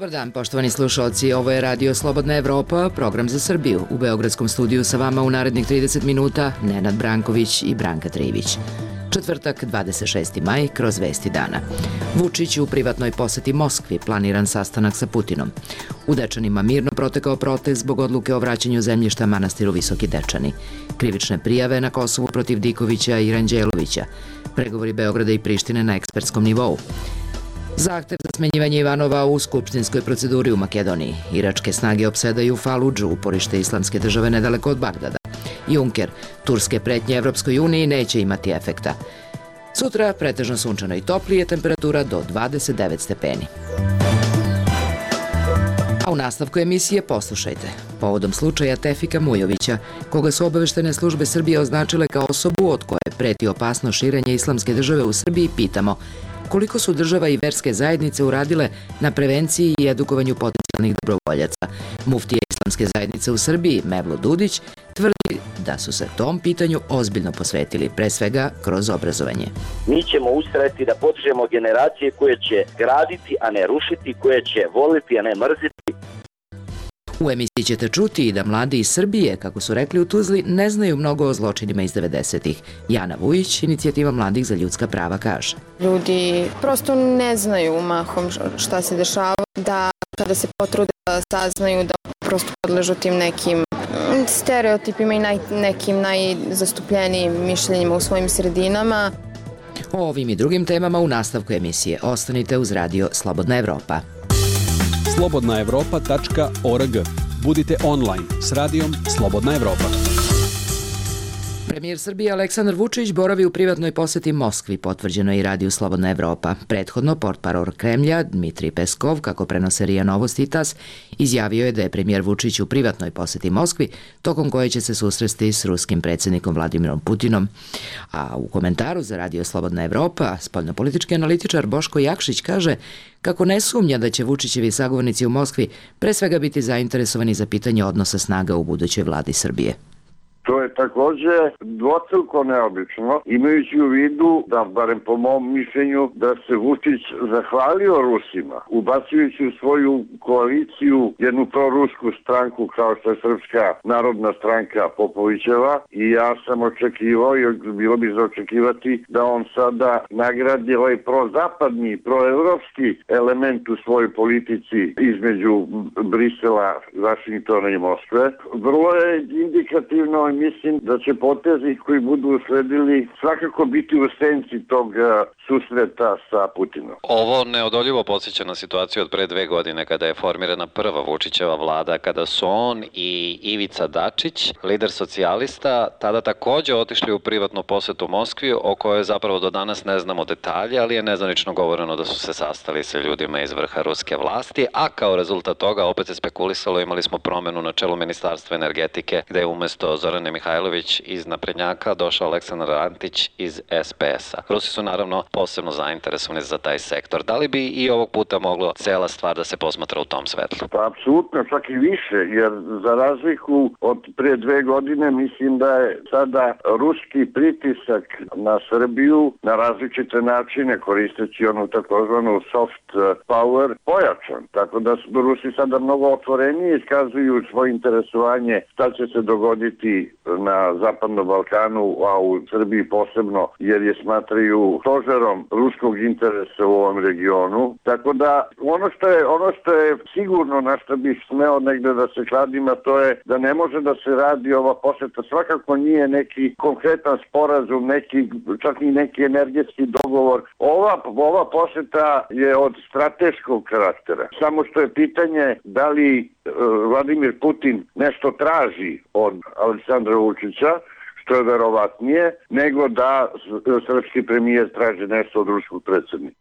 Dobar dan, poštovani slušalci. Ovo je Radio Slobodna Evropa, program za Srbiju. U Beogradskom studiju sa vama u narednih 30 minuta Nenad Branković i Branka Trivić. Četvrtak, 26. maj, kroz vesti dana. Vučić u privatnoj poseti Moskvi, planiran sastanak sa Putinom. U Dečanima mirno protekao protest zbog odluke o vraćanju zemljišta manastiru Visoki Dečani. Krivične prijave na Kosovu protiv Dikovića i Ranđelovića. Pregovori Beograda i Prištine na ekspertskom nivou. Zahtev za smenjivanje Ivanova u skupštinskoj proceduri u Makedoniji. Iračke snage opsedaju Faludžu, uporište islamske države nedaleko od Bagdada. Juncker, turske pretnje Evropskoj uniji neće imati efekta. Sutra pretežno sunčano i toplije, temperatura do 29 stepeni. A u nastavku emisije poslušajte. Povodom slučaja Tefika Mujovića, koga su obaveštene službe Srbije označile kao osobu od koje preti opasno širenje islamske države u Srbiji, pitamo koliko su država i verske zajednice uradile na prevenciji i edukovanju potencijalnih dobrovoljaca. Muftija islamske zajednice u Srbiji, Mevlo Dudić, tvrdi da su se tom pitanju ozbiljno posvetili, pre svega kroz obrazovanje. Mi ćemo ustrajati da podižemo generacije koje će graditi, a ne rušiti, koje će voliti, a ne mrziti. U emisiji ćete čuti i da mladi iz Srbije, kako su rekli u Tuzli, ne znaju mnogo o zločinima iz 90-ih. Jana Vujić, inicijativa mladih za ljudska prava, kaže. Ljudi prosto ne znaju mahom šta se dešava, da kada se potrude da saznaju da prosto podležu tim nekim stereotipima i nekim najzastupljenijim mišljenjima u svojim sredinama. O ovim i drugim temama u nastavku emisije. Ostanite uz Radio Slobodna Evropa. slobodnaevropa.org. Budite online s radijom Slobodna Evropa. Premijer Srbije Aleksandar Vučić boravi u privatnoj poseti Moskvi, potvrđeno je i Radiju Slobodna Evropa. Prethodno, portparol Kremlja, Dmitrij Peskov, kako prenose RIA Novosti i TAS, izjavio je da je premijer Vučić u privatnoj poseti Moskvi, tokom koje će se susresti s ruskim predsjednikom Vladimirom Putinom. A u komentaru za Radio Slobodna Evropa, spoljnopolitički analitičar Boško Jakšić kaže kako ne sumnja da će Vučićevi sagovornici u Moskvi pre svega biti zainteresovani za pitanje odnosa snaga u budućoj vladi Srbije. To je takođe dvostruko neobično, imajući u vidu da, barem po mom mišljenju, da se Vučić zahvalio Rusima, ubacujući u svoju koaliciju jednu prorusku stranku kao što je Srpska narodna stranka Popovićeva, i ja sam očekivao, i bilo bi za očekivati, da on sada nagradi ovaj prozapadni, proevropski element u svojoj politici između Brisela, Vašingtona i Moskve. Vrlo je indikativno. Mislim da će potezi koji budu usledili svakako biti u senci tog susreta sa Putinom. Ovo neodoljivo podsjeća na situaciju od pre 2 godine kada je formirana prva Vučićeva vlada, kada su on i Ivica Dačić, lider socijalista, tada takođe otišli u privatnu posetu Moskvi, o kojoj zapravo do danas ne znamo detalje, ali je nezvanično govoreno da su se sastali sa ljudima iz vrha ruske vlasti, a kao rezultat toga opet se spekulisalo, imali smo promenu na čelu Ministarstva energetike, gde je umesto Zorane Mihajlović iz Naprednjaka došao Aleksandar Antić iz SPS-a. Rusi su naravno posebno zainteresovani za taj sektor. Da li bi i ovog puta moglo cela stvar da se posmatra u tom svetlu? Pa apsolutno, čak i više, jer za razliku od pre 2 godine mislim da je sada ruski pritisak na Srbiju na različite načine, koristeći onu takozvanu soft power, pojačan. Tako da su Rusi sada mnogo otvorenije iskazuju svoje interesovanje šta će se dogoditi na Zapadnom Balkanu, a u Srbiji posebno, jer je smatraju stožerom ruskog interesa u ovom regionu. Tako da ono što je sigurno, na što bih smeo negde da se kladim, a to je da ne može da se radi ova poseta. Svakako nije neki konkretan sporazum, čak i neki energetski dogovor. Ova poseta je od strateškog karaktera. Samo što je pitanje da li Vladimir Putin nešto traži od Aleksandra Vučića, što je verovatnije, nego da srpski premijer traži nešto od ruskog predsjednika.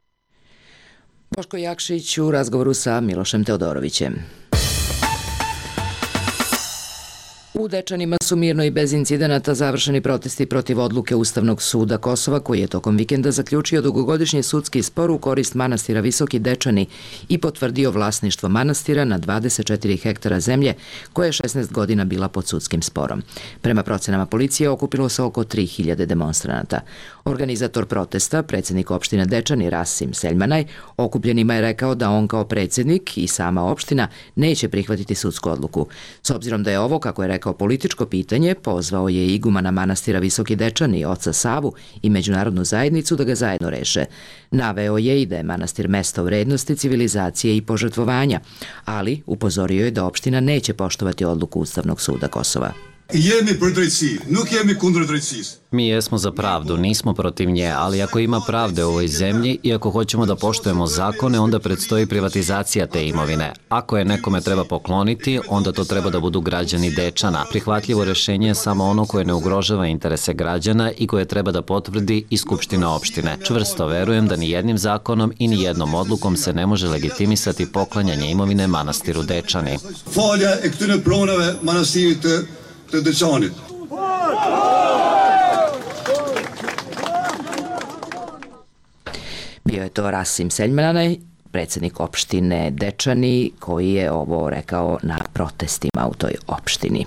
Boško Jakšić u razgovoru sa Milošem Teodorovićem. U Dečanima su mirno i bez incidenata završeni protesti protiv odluke Ustavnog suda Kosova, koji je tokom vikenda zaključio dugogodišnji sudski spor u korist manastira Visoki Dečani i potvrdio vlasništvo manastira na 24 hektara zemlje, koja je 16 godina bila pod sudskim sporom. Prema procenama policije okupilo se oko 3000 demonstranata. Organizator protesta, predsjednik opštine Dečani Rasim Seljmanaj, okupljenima je rekao da on kao predsjednik i sama opština neće prihvatiti sudsku odluku. S obzirom da je ovo, kako je rekao, političko pitanje, pozvao je igumana manastira Visoki Dečani, oca Savu i međunarodnu zajednicu da ga zajedno reše. Naveo je i da je manastir mesto vrednosti, civilizacije i požrtvovanja, ali upozorio je da opština neće poštovati odluku Ustavnog suda Kosova. Mi jesmo za pravdu, nismo protiv nje, ali ako ima pravde u ovoj zemlji i ako hoćemo da poštujemo zakone, onda predstoji privatizacija te imovine. Ako je nekome treba pokloniti, onda to treba da budu građani Dečana. Prihvatljivo rešenje je samo ono koje ne ugrožava interese građana i koje treba da potvrdi i Skupština opštine. Čvrsto verujem da ni jednim zakonom i ni jednom odlukom se ne može legitimisati poklanjanje imovine manastiru Dečani. Bio je to Rasim Seljmanaj, predsjednik opštine Dečani, koji je ovo rekao na protestima u toj opštini.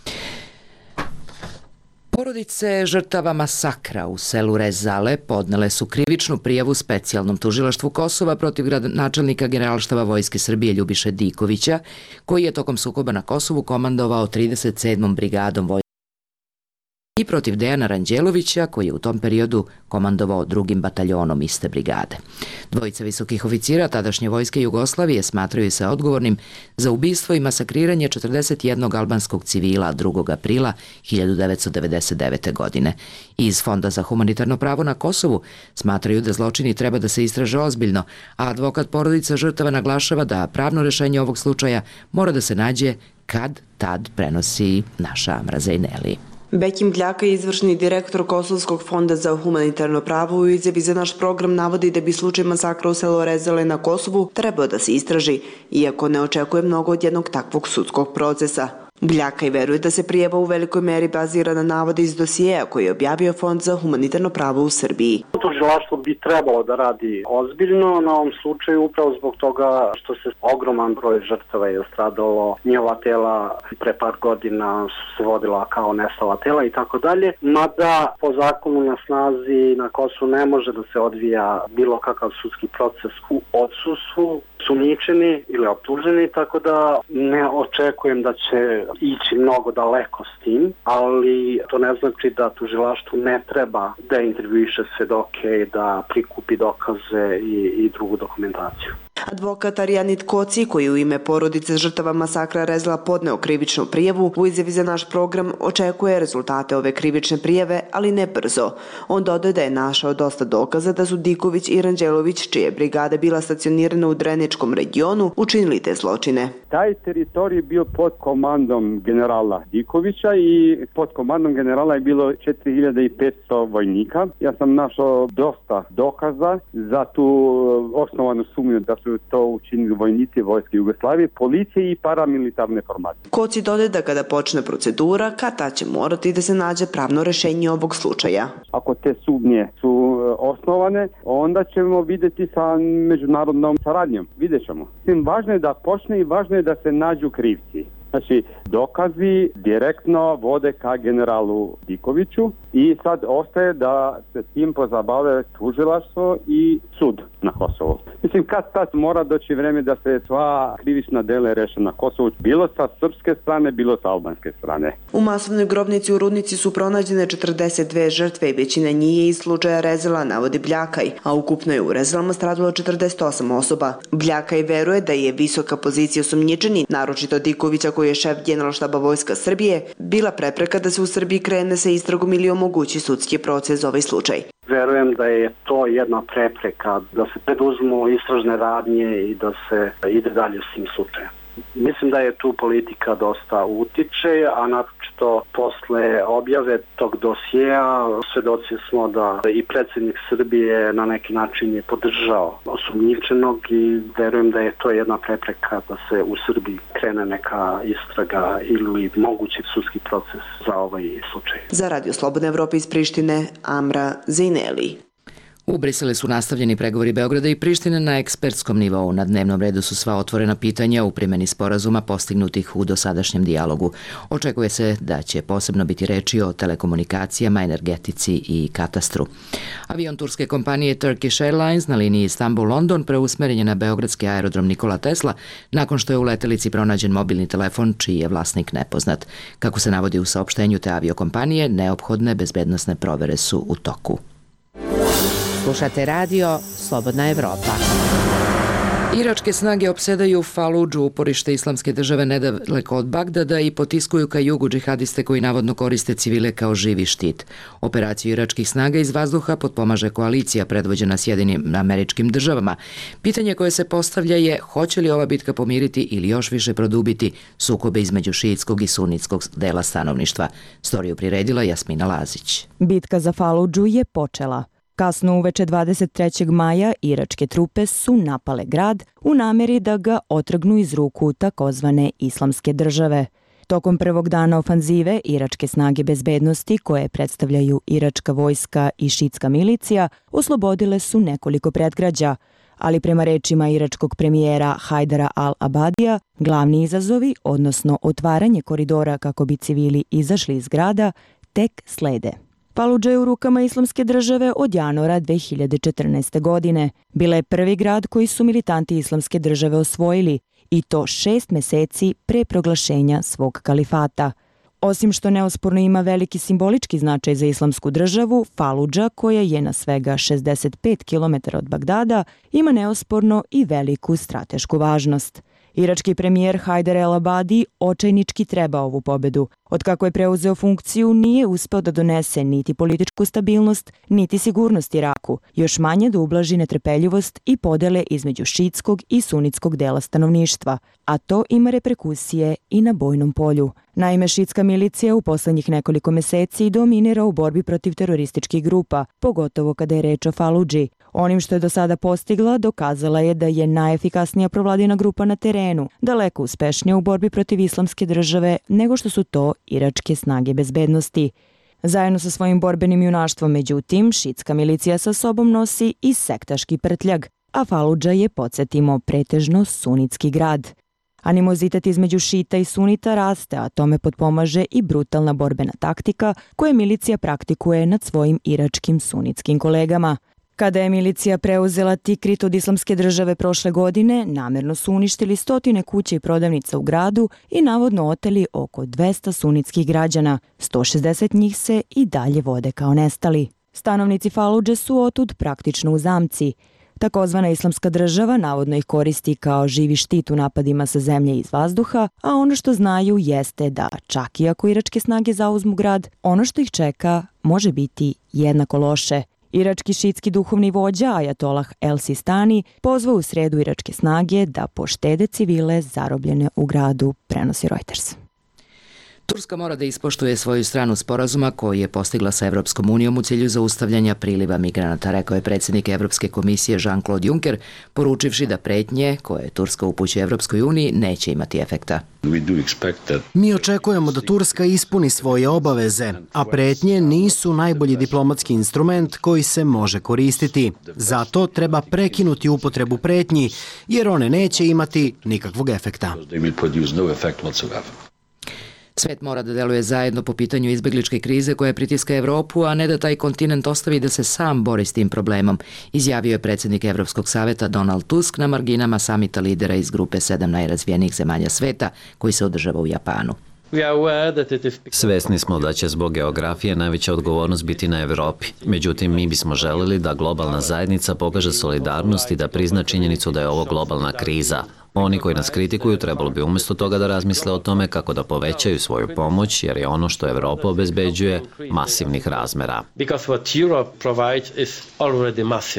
Porodice žrtava masakra u selu Rezale podnele su krivičnu prijavu specijalnom tužilaštvu Kosova protiv gradonačelnika Generalštaba Vojske Srbije Ljubiše Dikovića, koji je tokom sukoba na Kosovu komandovao 37. brigadom vojske i protiv Dejana Ranđelovića, koji je u tom periodu komandovao 2. bataljonom iste brigade. Dvojica visokih oficira tadašnje vojske Jugoslavije smatraju se odgovornim za ubistvo i masakriranje 41 albanskog civila 2. aprila 1999. godine. Iz Fonda za humanitarno pravo na Kosovu smatraju da zločini treba da se istraže ozbiljno, a advokat porodica žrtava naglašava da pravno rešenje ovog slučaja mora da se nađe kad tad, prenosi naša Amra Zejneli. Bekim Bljaka, izvršni direktor Kosovskog fonda za humanitarno pravo, u izjavi za naš program navodi da bi slučaj masakra u selu Rezale na Kosovu trebao da se istraži, iako ne očekuje mnogo od jednog takvog sudskog procesa. Bljaka i veruje da se prijava u velikoj meri bazira na navode iz dosijeja koji je objavio Fond za humanitarno pravo u Srbiji. Tužilaštvo bi trebalo da radi ozbiljno na ovom slučaju upravo zbog toga što se ogroman broj žrtava je stradalo, njihova tela pre par godina su se vodila kao nestala tela i tako dalje, mada po zakonu na snazi na Kosovu ne može da se odvija bilo kakav sudski proces u odsustvu sumnjičeni ili optuženi, tako da ne očekujem da će ići mnogo daleko s tim, ali to ne znači da tužilaštvu ne treba da intervjuiše svedoke i da prikupi dokaze i drugu dokumentaciju. Advokat Arijanit Koci, koji u ime porodice žrtava masakra Rezala podneo krivičnu prijavu, u izjavi za naš program očekuje rezultate ove krivične prijave, ali ne brzo. On dodaje da je našao dosta dokaza da su Diković i Ranđelović, čije brigade bila stacionirana u Dreničkom regionu, učinili te zločine. Taj teritorij bio pod komandom generala Dikovića i pod komandom generala je bilo 4500 vojnika. Ja sam našao dosta dokaza za tu osnovanu sumnju da su to učinili vojnici Vojske Jugoslavije, policije i paramilitarne formacije. Koci dodaje da kada počne procedura, kada će morati da se nađe pravno rešenje ovog slučaja. Ako te sumnje su osnovane, onda ćemo vidjeti sa međunarodnom saradnjom. Vidjet ćemo. Važno je da počne i važno je da se nađu krivci. Znači, dokazi direktno vode ka generalu Dikoviću i sad ostaje da se tim pozabave tužilaštvo i sud na Kosovu. Mislim, kad tad mora doći vreme da se sva krivična dela reše na Kosovu, bilo sa srpske strane, bilo sa albanske strane. U masovnoj grobnici u Rudnici su pronađene 42 žrtve i većina njih je iz slučaja Rezala, navodi Bljakaj, a ukupno je u Rezalama stradalo 48 osoba. Bljakaj veruje da je visoka pozicija osumnjičenih, naročito Dikovića koji je šef Generalštaba Vojska Srbije, bila prepreka da se u Srbiji krene sa istragom ili omogući sudski proces za ovaj slučaj. Verujem da je to jedna prepreka da se preduzmu istražne radnje i da se ide dalje s tim slučajem. Mislim da je tu politika dosta utiče, a naročito posle objave tog dosjeja svedoci smo da i predsjednik Srbije na neki način je podržao osumnjičenog i verujem da je to jedna prepreka da se u Srbiji krene neka istraga ili mogući sudski proces za ovaj slučaj. Za Radio Slobodne Evrope iz Prištine, Amra Zejneli. U Briselu su nastavljeni pregovori Beograda i Prištine na ekspertskom nivou. Na dnevnom redu su sva otvorena pitanja u primjeni sporazuma postignutih u dosadašnjem dijalogu. Očekuje se da će posebno biti reči o telekomunikacijama, energetici i katastru. Avion turske kompanije Turkish Airlines na liniji Istanbul-London preusmeren je na beogradski aerodrom Nikola Tesla nakon što je u letelici pronađen mobilni telefon čiji je vlasnik nepoznat. Kako se navodi u saopštenju te aviokompanije, neophodne bezbednosne provere su u toku. Slušate radio Slobodna Evropa. Iračke snage opsedaju Faludžu, uporište islamske države nedaleko od Bagdada, i potiskuju ka jugu džihadiste koji navodno koriste civile kao živi štit. Operaciju iračkih snaga iz vazduha potpomaže koalicija predvođena Sjedinim Američkim Državama. Pitanje koje se postavlja je hoće li ova bitka pomiriti ili još više produbiti sukobe između šiitskog i sunitskog dela stanovništva. Storiju priredila Jasmina Lazić. Bitka za Faludžu je počela. Kasno uveče 23. maja iračke trupe su napale grad u nameri da ga otrgnu iz ruku takozvane islamske države. Tokom prvog dana ofanzive, iračke snage bezbednosti, koje predstavljaju iračka vojska i šiitska milicija, oslobodile su nekoliko predgrađa, ali prema rečima iračkog premijera Hajdara al-Abadija, glavni izazovi, odnosno otvaranje koridora kako bi civili izašli iz grada, tek slede. Faludža je u rukama islamske države od januara 2014. godine. Bila je prvi grad koji su militanti islamske države osvojili, i to 6 meseci pre proglašenja svog kalifata. Osim što neosporno ima veliki simbolički značaj za islamsku državu, Faludža, koja je na svega 65 km od Bagdada, ima neosporno i veliku stratešku važnost. Irački premijer Hajdar el-Abadi očajnički treba ovu pobedu. Od kako je preuzeo funkciju, nije uspeo da donese niti političku stabilnost, niti sigurnost Iraku, još manje da ublaži netrpeljivost i podele između šiitskog i sunitskog dela stanovništva, a to ima reperkusije i na bojnom polju. Naime, šiitska milicija u poslednjih nekoliko meseci dominira u borbi protiv terorističkih grupa, pogotovo kada je reč o Faludži. Onim što je do sada postigla, dokazala je da je najefikasnija provladina grupa na terenu, daleko uspešnija u borbi protiv islamske države nego što su to iračke snage bezbednosti. Zajedno sa svojim borbenim junaštvom, međutim, šiitska milicija sa sobom nosi i sektaški prtljag, a Faludža je, podsjetimo, pretežno sunitski grad. Animozitet između šita i sunita raste, a tome potpomaže i brutalna borbena taktika koje milicija praktikuje nad svojim iračkim sunitskim kolegama. Kada je milicija preuzela Tikrit od islamske države prošle godine, namerno su uništili 100 kuća i prodavnica u gradu i navodno oteli oko 200 sunitskih građana. 160 njih se i dalje vode kao nestali. Stanovnici Faludže su otud praktično u zamci. Takozvana islamska država navodno ih koristi kao živi štit u napadima sa zemlje iz vazduha, a ono što znaju jeste da, čak i ako iračke snage zauzmu grad, ono što ih čeka može biti jednako loše. Irački šiitski duhovni vođa Ajatolah el-Sistani pozvao u sredu iračke snage da poštede civile zarobljene u gradu, prenosi Reuters. Turska mora da ispoštuje svoju stranu sporazuma koji je postigla sa Evropskom unijom u cilju zaustavljanja priliva migranata, rekao je predsjednik Evropske komisije Jean-Claude Juncker, poručivši da pretnje koje Turska upućuje Evropskoj uniji neće imati efekta. Mi očekujemo da Turska ispuni svoje obaveze, a pretnje nisu najbolji diplomatski instrument koji se može koristiti. Zato treba prekinuti upotrebu pretnji, jer one neće imati nikakvog efekta. Svet mora da deluje zajedno po pitanju izbegličke krize koja pritiska Evropu, a ne da taj kontinent ostavi da se sam bori s tim problemom, izjavio je predsjednik Evropskog saveta Donald Tusk na marginama samita lidera iz grupe 7 najrazvijenijih zemalja sveta koji se održava u Japanu. Svesni smo da će zbog geografije najveća odgovornost biti na Evropi. Međutim, mi bismo želeli da globalna zajednica pokaže solidarnost i da prizna činjenicu da je ovo globalna kriza. Oni koji nas kritikuju trebalo bi umjesto toga da razmisle o tome kako da povećaju svoju pomoć, jer je ono što Evropa obezbeđuje masivnih razmera.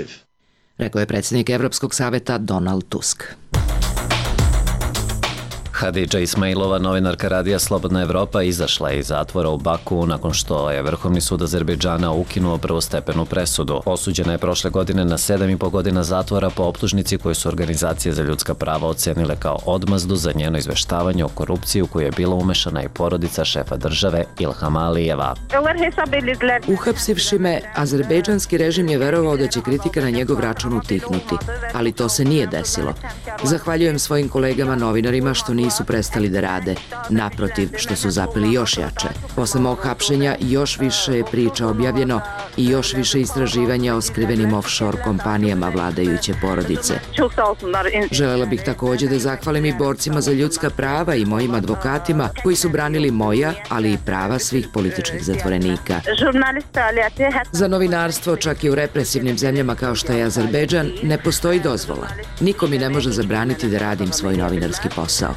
Rekao je predsjednik Evropskog saveta Donald Tusk. Hadidža Ismailova, novinarka radija Slobodna Evropa, izašla je iz zatvora u Baku nakon što je Vrhovni sud Azerbejdžana ukinuo prvostepenu presudu. Osuđena je prošle godine na 7,5 godina zatvora po optužnici koju su organizacije za ljudska prava ocenile kao odmazdu za njeno izveštavanje o korupciji u koju je bila umešana i porodica šefa države Ilhama Alijeva. Uhapsivši me, azerbejdžanski režim je verovao da će kritika na njegov račun utihnuti, ali to se nije desilo. Zahvaljujem svojim kolegama novinarima što nisu prestali da rade, naprotiv što su zapeli još jače. Posle mog hapšenja još više je priča objavljeno i još više istraživanja o skrivenim offshore kompanijama vladajuće porodice. Želela bih takođe da zahvalim i borcima za ljudska prava i mojim advokatima koji su branili moja, ali i prava svih političkih zatvorenika. Za novinarstvo, čak i u represivnim zemljama kao što je Azerbejdžan, ne postoji dozvola. Niko mi ne može zabraniti da radim svoj novinarski posao.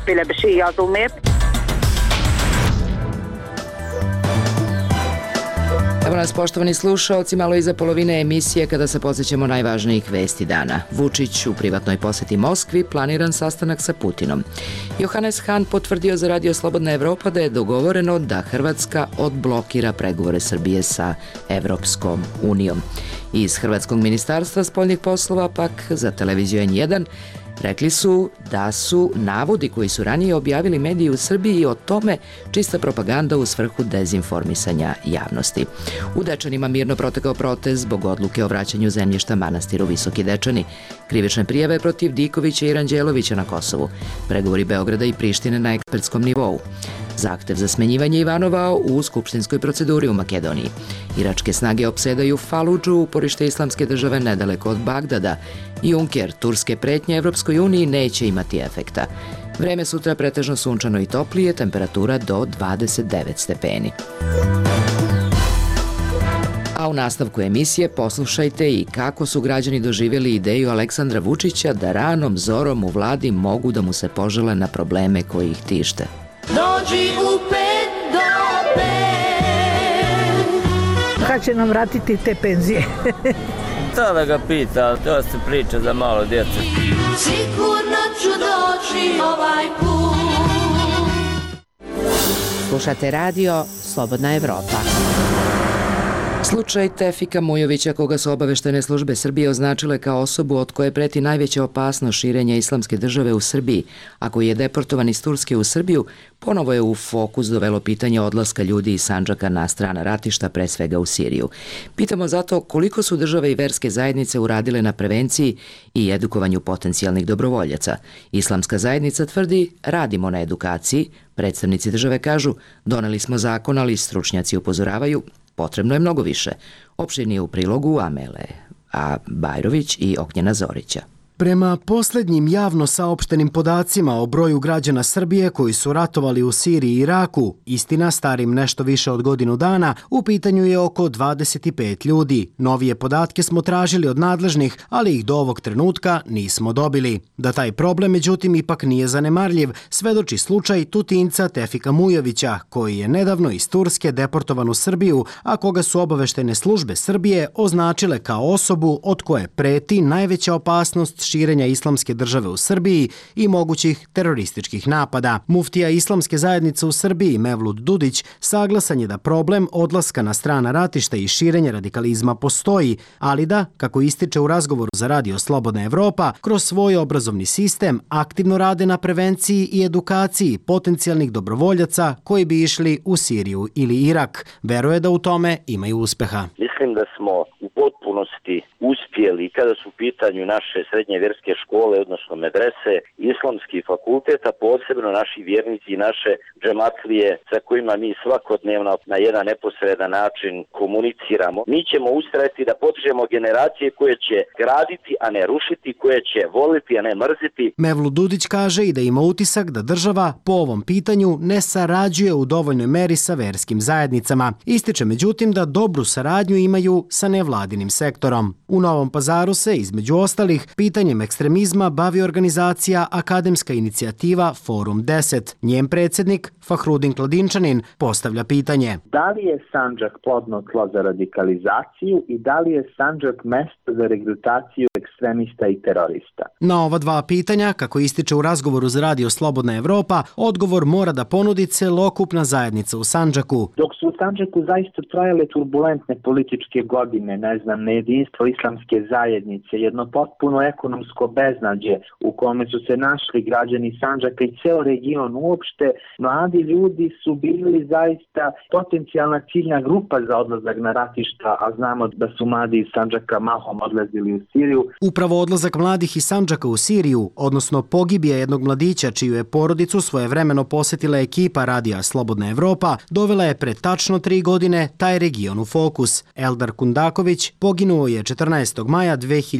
Evo nas, poštovani slušaoci, malo iza polovine emisije kada se podsjećamo najvažnijih vesti dana. Vučić u privatnoj poseti Moskvi, planiran sastanak sa Putinom. Johannes Hahn potvrdio za Radio Slobodna Evropa da je dogovoreno da Hrvatska odblokira pregovore Srbije sa Evropskom unijom. Iz Hrvatskog ministarstva spoljnih poslova pak za televiziju N1 rekli su da su navodi koji su ranije objavili mediji u Srbiji o tome čista propaganda u svrhu dezinformisanja javnosti. U Dečanima mirno protekao protest zbog odluke o vraćanju zemljišta manastiru Visoki Dečani. Krivične prijave protiv Dikovića i Ranđelovića na Kosovu. Pregovori Beograda i Prištine na ekspertskom nivou. Zahtev za smenjivanje Ivanova u skupštinskoj proceduri u Makedoniji. Iračke snage opsedaju Faludžu, uporište islamske države nedaleko od Bagdada. Juncker, turske pretnje Evropskoj uniji neće imati efekta. Vreme sutra pretežno sunčano i toplije, temperatura do 29 stepeni. A u nastavku emisije poslušajte i kako su građani doživjeli ideju Aleksandra Vučića da ranom zorom u vladi mogu da mu se požele na probleme koji ih tište. Dođi u 5 do 5. Kad će nam vratiti te penzije? To da ga pita, to se priča za malo djece. Sigurno ću doći ovaj put. Slušate radio Slobodna Evropa. Slučaj Tefika Mujovića, koga su obaveštene službe Srbije označile kao osobu od koje preti najveća opasnost širenja islamske države u Srbiji, a koji je deportovan iz Turske u Srbiju, ponovo je u fokus dovelo pitanje odlaska ljudi iz Sandžaka na strana ratišta, pre svega u Siriju. Pitamo zato koliko su države i verske zajednice uradile na prevenciji i edukovanju potencijalnih dobrovoljaca. Islamska zajednica tvrdi, radimo na edukaciji, predstavnici države kažu, doneli smo zakon, ali stručnjaci upozoravaju, potrebno je mnogo više. Opširnije u prilogu Amele Bajrović i Ognjena Zorića. Prema poslednjim javno saopštenim podacima o broju građana Srbije koji su ratovali u Siriji i Iraku, istina starim nešto više od godinu dana, u pitanju je oko 25 ljudi. Novije podatke smo tražili od nadležnih, ali ih do ovog trenutka nismo dobili. Da taj problem, međutim, ipak nije zanemarljiv, svedoči slučaj Tutinca Tefika Mujovića, koji je nedavno iz Turske deportovan u Srbiju, a koga su obaveštene službe Srbije označile kao osobu od koje preti najveća opasnost širenja islamske države u Srbiji i mogućih terorističkih napada. Muftija islamske zajednice u Srbiji Mevlut Dudić saglasan je da problem odlaska na strana ratišta i širenja radikalizma postoji, ali da, kako ističe u razgovoru za Radio Slobodna Evropa, kroz svoj obrazovni sistem aktivno rade na prevenciji i edukaciji potencijalnih dobrovoljaca koji bi išli u Siriju ili Irak. Veruje da u tome imaju uspeha. Mislim da smo u potpunosti uspjeli kada su u pitanju naše srednje vjerske škole, odnosno medrese, islamski fakultet, a posebno naši vjernici i naše džematlije sa kojima mi svakodnevno na jedan neposredan način komuniciramo. Mi ćemo ustrajati da podižemo generacije koje će graditi, a ne rušiti, koje će voliti, a ne mrziti. Mevlut Dudić kaže i da ima utisak da država po ovom pitanju ne sarađuje u dovoljnoj meri sa verskim zajednicama. Ističe međutim da dobru saradnju imaju sa nevladinim sektorom. U Novom Pazaru se, između ostalih, pitanjem ekstremizma bavi organizacija Akademska inicijativa Forum 10. Njen predsjednik, Fahrudin Kladinčanin, postavlja pitanje. Da li je Sandžak plodno tlo za radikalizaciju i da li je Sandžak mesto za regrutaciju ekstremista i terorista? Na ova dva pitanja, kako ističe u razgovoru za Radio Slobodna Evropa, odgovor mora da ponudi celokupna zajednica u Sandžaku. Dok su u Sandžaku zaista trajale turbulentne političke godine, nejedinstvo islamske zajednice, jedno potpuno ekonomsko beznađe u kome su se našli građani Sandžaka i ceo region uopšte, mladi ljudi su bili zaista potencijalna ciljna grupa za odlazak na ratišta, a znamo da su mladi iz Sandžaka mahom odlazili u Siriju. Upravo odlazak mladih iz Sandžaka u Siriju, odnosno pogibija jednog mladića čiju je porodicu svojevremeno posetila ekipa Radija Slobodna Evropa, dovela je pred tačno 3 godine taj region u fokus. Eldar Kundaković poginuo je 14. maja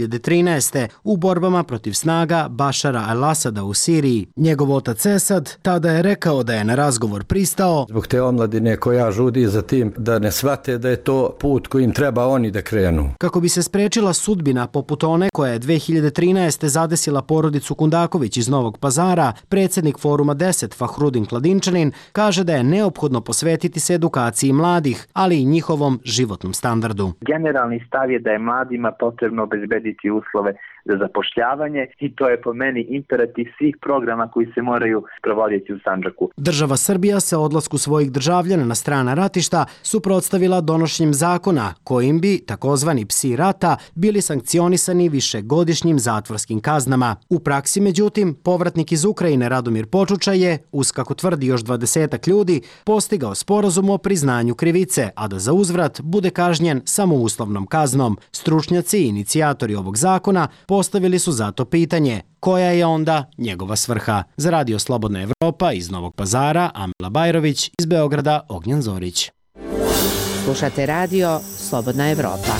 2013. u borbama protiv snaga Bašara al-Asada u Siriji. Njegov otac Esad tada je rekao da je na razgovor pristao zbog te omladine koja žudi za tim da ne shvate da je to put kojim treba oni da krenu. Kako bi se sprečila sudbina poput one koja je 2013. zadesila porodicu Kundaković iz Novog Pazara, predsjednik Foruma 10 Fahrudin Kladinčanin kaže da je neophodno posvetiti se edukaciji mladih, ali i njihovom životnom standardu. Generalni stav je da je mladima potrebno obezbediti uslove za zapošljavanje i to je po meni imperativ svih programa koji se moraju provoditi u Sandžaku. Država Srbija se odlasku svojih državljana na strana ratišta suprotstavila donošenjem zakona kojim bi takozvani psi rata bili sankcionisani višegodišnjim zatvorskim kaznama. U praksi, međutim, povratnik iz Ukrajine Radomir Počuča je, uz kako tvrdi još 20 ljudi, postigao sporazum o priznanju krivice, a da za uzvrat bude kažnjen samouslovnom kaznom. Stručnjaci i inicijatori ovog zakona postavili su zato pitanje koja je onda njegova svrha. Za Radio Slobodna Evropa iz Novog Pazara, Amela Bajrović, iz Beograda Ognjan Zorić. Slušate Radio Slobodna Evropa.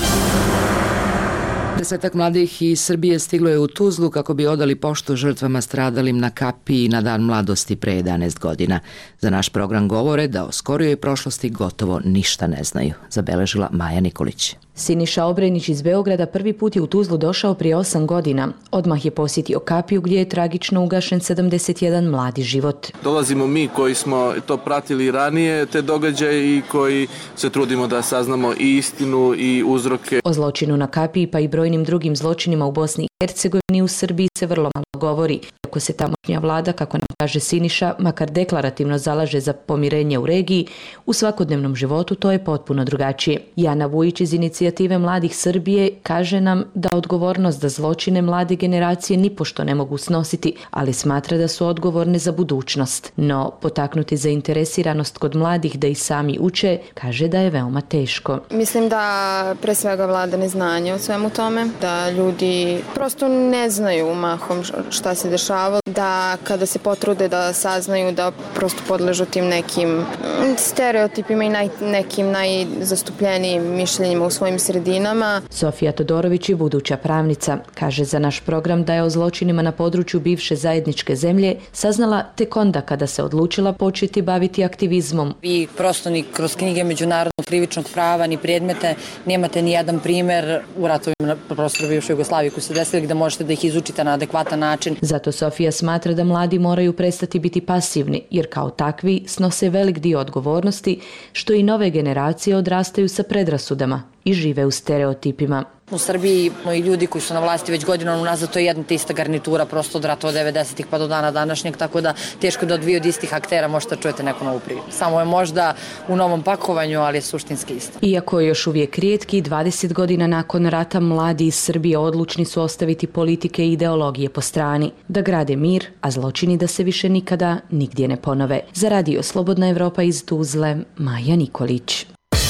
10 mladih iz Srbije stiglo je u Tuzlu kako bi odali poštu žrtvama stradalim na Kapiji na Dan mladosti pre 11 godina. Za naš program govore da o skorijoj prošlosti gotovo ništa ne znaju, zabeležila Maja Nikolić. Siniša Obrenić iz Beograda prvi put je u Tuzlu došao prije 8 godina. Odmah je posjetio Kapiju gdje je tragično ugašen 71 mladi život. Dolazimo mi koji smo to pratili ranije, te događaje i koji se trudimo da saznamo i istinu i uzroke. O zločinu na Kapiji pa i brojnim drugim zločinima u Bosni i Hercegovini u Srbiji se vrlo malo govori. Iako se tamošnja vlada, kako nam kaže Siniša, makar deklarativno zalaže za pomirenje u regiji, u svakodnevnom životu to je potpuno drugačije. Jana Vujić iz Inicijative mladih Srbije kaže nam da odgovornost za zločine mlade generacije nipošto ne mogu snositi, ali smatra da su odgovorne za budućnost. No, potaknuti zainteresiranost kod mladih da i sami uče, kaže da je veoma teško. Mislim da pre svega vlada neznanje o svemu tome, da ljudi prosto ne znaju mahom šta se dešava, da kada se potrude da saznaju da prosto podležu tim nekim stereotipima i nekim najzastupljenijim mišljenjima u svojim sredinama. Sofija Todorović je buduća pravnica. Kaže za naš program da je o zločinima na području bivše zajedničke zemlje saznala tek onda kada se odlučila početi baviti aktivizmom. Vi prosto ni kroz knjige međunarodnog krivičnog prava ni predmete nemate ni jedan primer u ratovima na prostoru bivše Jugoslavije koji su desili gde možete da ih izučite na adekvatan način. Zato Sofija smatra da mladi moraju prestati biti pasivni, jer kao takvi snose velik dio odgovornosti, što i nove generacije odrastaju sa predrasudama i žive u stereotipima. U Srbiji i ljudi koji su na vlasti već godinama unazad, to je jedna te ista garnitura prosto od ratova 90-ih pa do dana današnjeg, tako da teško da od dvije od istih aktera možete čujete neku novu priču. Samo je možda u novom pakovanju, ali je suštinski isto. Iako je još uvijek rijetki, 20 godina nakon rata mladi iz Srbije odlučni su ostaviti politike i ideologije po strani, da grade mir, a zločini da se više nikada nigdje ne ponove. Za Radio Slobodna Evropa iz Tuzle, Maja Nikolić.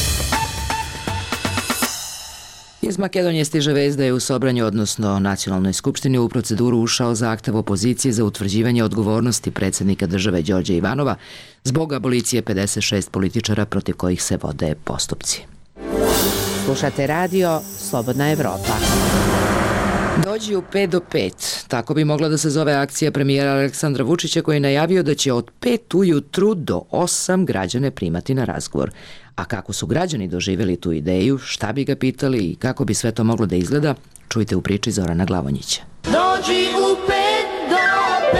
Iz Makedonije stiže vest da je u Sobranju, odnosno Nacionalnoj skupštini, u proceduru ušao zahtev opozicije za utvrđivanje odgovornosti predsjednika države Đorđa Ivanova zbog abolicije 56 političara protiv kojih se vode postupci. Slušate Radio Slobodna Evropa. Dođi u 5 do 5. Tako bi mogla da se zove akcija premijera Aleksandra Vučića koji je najavio da će od 5 ujutru do 8 građane primati na razgovor. A kako su građani doživjeli tu ideju, šta bi ga pitali i kako bi sve to moglo da izgleda, čujte u priči Zorana Glavonjića. Dođi u 5 do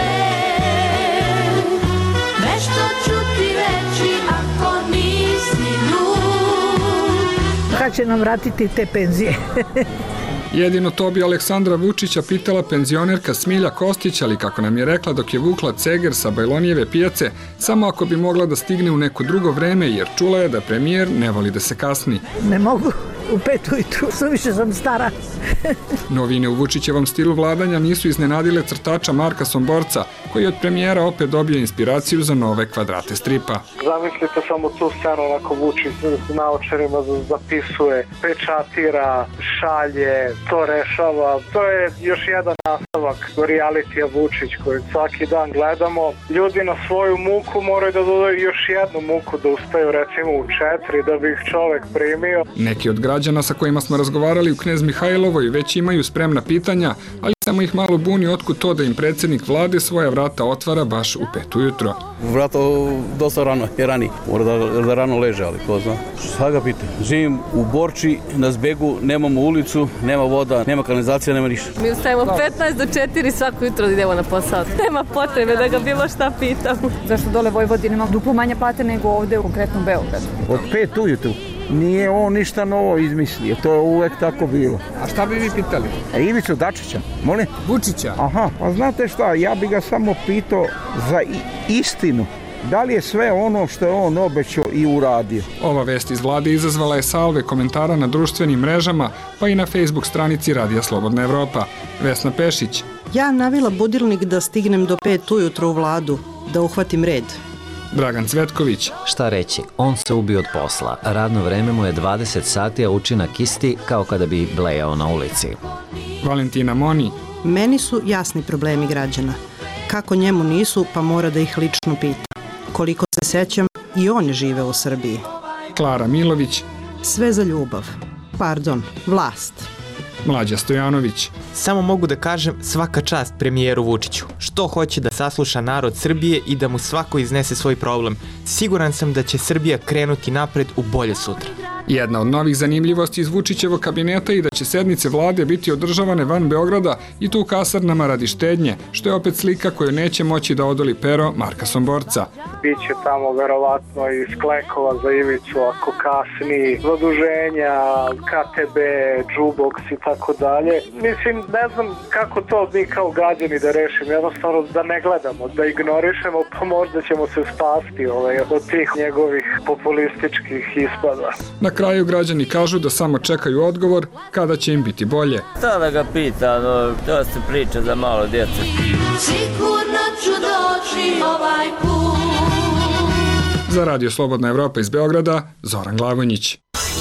5, nešto ću ti reći ako nisi ljud. Kad će nam vratiti te penzije? Jedino to bi Aleksandra Vučića pitala penzionerka Smilja Kostić, ali kako nam je rekla dok je vukla ceger sa Bajlonijeve pijace, samo ako bi mogla da stigne u neko drugo vreme, jer čula je da premijer ne voli da se kasni. Ne mogu u 5 ujutru, suviše sam stara. Novine u Vučićevom stilu vladanja nisu iznenadile crtača Marka Somborca, koji je od premijera opet dobio inspiraciju za nove kvadrate stripa. Zamislite samo tu scenu, onako Vučić s naočarima zapisuje, pečatira, šalje, to rešava. To je još jedan nastavak realitija Vučić koji svaki dan gledamo. Ljudi na svoju muku moraju da dodaju još jednu muku da ustaju recimo u 4 da bi ih čovek primio. Neki od građana sa kojima smo razgovarali u Knez Mihajlovoj već imaju spremna pitanja, ali samo ih malo buni otkud to da im predsjednik vlade svoja vrata otvara baš u 5 ujutro. Vrata dosta rano, je rani. Mora da rano leže, ali ko zna. Šta ga pita? Živim u Borči, na Zbegu, nemamo ulicu, nema voda, nema kanalizacija, nema ništa. Mi ustajemo 15 do 4 svako jutro da idemo na posao. Nema potrebe da ga bilo šta pitam. Zašto dole Vojvodina ima duplo manje plate nego ovde u konkretnom Beogradu? Od 5 ujutru. Nije on ništa novo izmislio, to je uvek tako bilo. A šta bi vi pitali? Ivicu Dačića, molim? Vučića? Aha, pa znate šta, ja bi ga samo pitao za istinu. Da li je sve ono što je on obećao i uradio? Ova vest iz vlade izazvala je salve komentara na društvenim mrežama, pa i na Facebook stranici Radija Slobodna Evropa. Vesna Pešić. Ja navila budilnik da stignem do 5 ujutro u vladu, da uhvatim red. Dragan Cvetković. Šta reći, on se ubio od posla. Radno vreme mu je 20 sati, a učinak isti kao kada bi blejao na ulici. Valentina Moni. Meni su jasni problemi građana. Kako njemu nisu, pa mora da ih lično pita. Koliko se sećam, i on žive u Srbiji. Klara Milović. Sve za ljubav. Pardon, vlast. Mlađa Stojanović. Samo mogu da kažem svaka čast premijeru Vučiću. Što hoće da sasluša narod Srbije i da mu svako iznese svoj problem. Siguran sam da će Srbija krenuti napred u bolje sutra. Jedna od novih zanimljivosti iz Vučićevog kabineta je da će sednice vlade biti održavane van Beograda i tu u kasarnama radi štednje, što je opet slika koju neće moći da odoli pero Marka Somborca. Biće tamo verovatno i sklekova za Ivicu ako kasni, zaduženja, KTB, Džuboks i tako dalje. Mislim, ne znam kako to mi kao građani da rešimo, jednostavno da ne gledamo, da ignorišemo, pa možda ćemo se spasti od tih njegovih populističkih ispada. Na kraju građani kažu da samo čekaju odgovor kada će im biti bolje. Šta da ga pita, to se priča za malo djece. Sigurno ću doći ovaj put. Za Radio Slobodna Evropa iz Beograda, Zoran Glavonjić.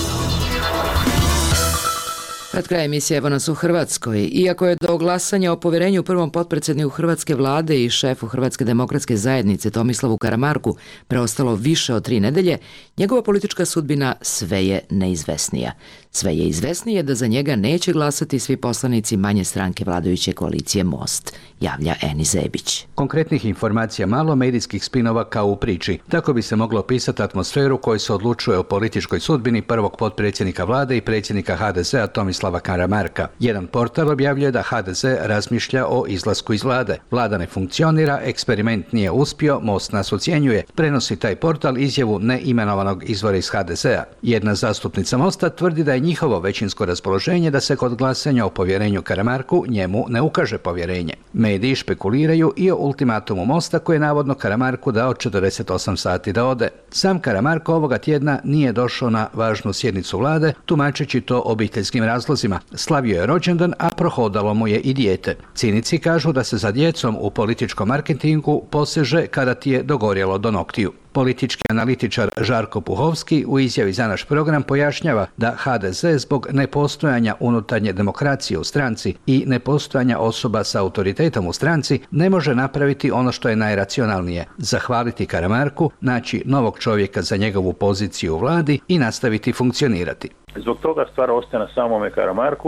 Pred kraj emisije evo nas u Hrvatskoj. Iako je do glasanja o poverenju prvom potpredsjedniku Hrvatske vlade i šefu Hrvatske demokratske zajednice Tomislavu Karamarku preostalo više od 3 nedelje, njegova politička sudbina sve je neizvesnija. Sve je izvesnije da za njega neće glasati svi poslanici manje stranke vladajuće koalicije Most, javlja Eni Zebić. Konkretnih informacija malo, medijskih spinova kao u priči. Tako bi se moglo opisati atmosferu koji se odlučuje o političkoj sudbini prvog potpredsjednika vlade i predsjednika HDZ-a Tomislava Karamarka. Jedan portal objavljuje da HDZ razmišlja o izlasku iz vlade. Vlada ne funkcionira, eksperiment nije uspio, Most nas ucjenjuje. Prenosi taj portal izjavu neimenovanog izvora iz HDZ-a. Jedna zastupnica Mosta tvrdi da je njihovo većinsko raspoloženje da se kod glasanja o povjerenju Karamarku njemu ne ukaže povjerenje. Mediji špekuliraju i o ultimatumu Mosta koji je navodno Karamarku dao 48 sati da ode. Sam Karamarko ovoga tjedna nije došao na važnu sjednicu vlade, tumačeći to obiteljskim razlozima. Slavio je rođendan, a prohodalo mu je i dijete. Cinici kažu da se za djecom u političkom marketingu poseže kada ti je dogorjelo do noktiju. Politički analitičar Žarko Puhovski u izjavi za naš program pojašnjava da HDZ zbog nepostojanja unutarnje demokracije u stranci i nepostojanja osoba sa autoritetom u stranci ne može napraviti ono što je najracionalnije, zahvaliti Karamarku, naći novog čovjeka za njegovu poziciju u vladi i nastaviti funkcionirati. Zbog toga stvar ostaje na samome Karamarku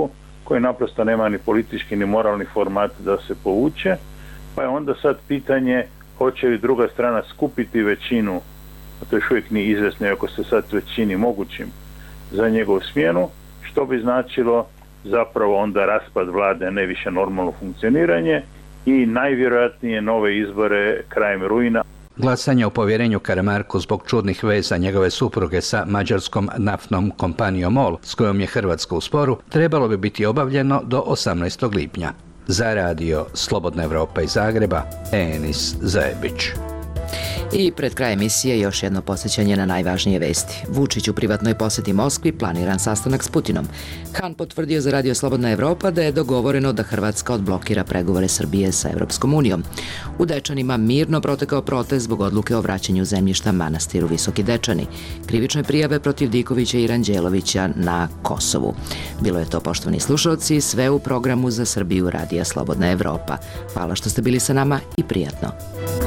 koji naprosto nema ni politički ni moralni format da se povuče, pa je onda sad pitanje hoće li druga strana skupiti većinu, a to još uvijek nije izvjesno ako se sad većini mogućim za njegovu smjenu, što bi značilo zapravo onda raspad vlade, ne više normalno funkcioniranje i najvjerojatnije nove izbore krajem rujna. Glasanje o povjerenju Karamarku zbog čudnih veza njegove supruge sa mađarskom naftnom kompanijom MOL, s kojom je Hrvatska u sporu, trebalo bi biti obavljeno do 18. lipnja. Za radio Slobodna Evropa iz Zagreba, Enis Zajebić. I pred kraj emisije još jedno podsjećanje na najvažnije vesti. Vučić u privatnoj posjeti Moskvi, planiran sastanak s Putinom. Han potvrdio za radio Slobodna Evropa da je dogovoreno da Hrvatska odblokira pregovore Srbije sa Evropskom unijom. U Dečanima mirno protekao protest zbog odluke o vraćanju zemljišta manastiru Visoki Dečani. Krivične prijave protiv Dikovića i Ranđelovića na Kosovu. Bilo je to, poštovani slušalci, sve u programu za Srbiju radija Slobodna Evropa. Hvala što ste bili sa nama i prijatno.